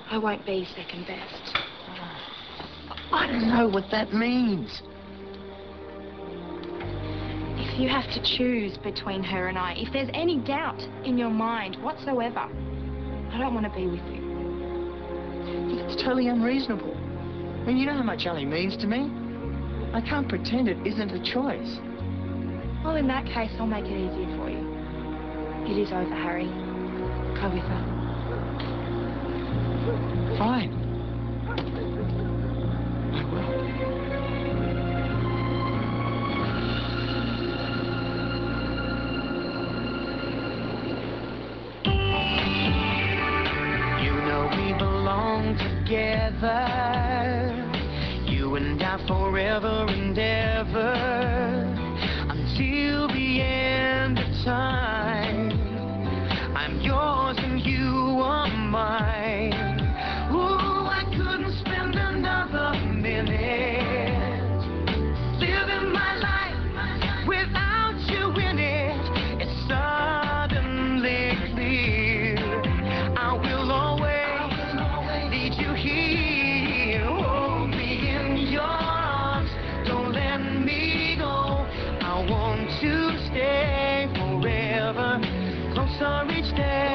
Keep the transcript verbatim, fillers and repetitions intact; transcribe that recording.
I won't be second best. I don't know what that means. If you have to choose between her and I, if there's any doubt in your mind whatsoever, I don't want to be with you. It's totally unreasonable. I mean, you know how much Ali means to me. I can't pretend it isn't a choice. Well, in that case, I'll make it easier for you. It is over, Harry. Go with her. Fine. I will. You know we belong together. You and I forever and ever. Until the end of time. I'm yours and you are mine. Ooh, I couldn't spend another minute living my life without you in it. It's suddenly clear. I will always need you here. Hold me in your arms. Don't let me go. I want to stay forever. Closer each day.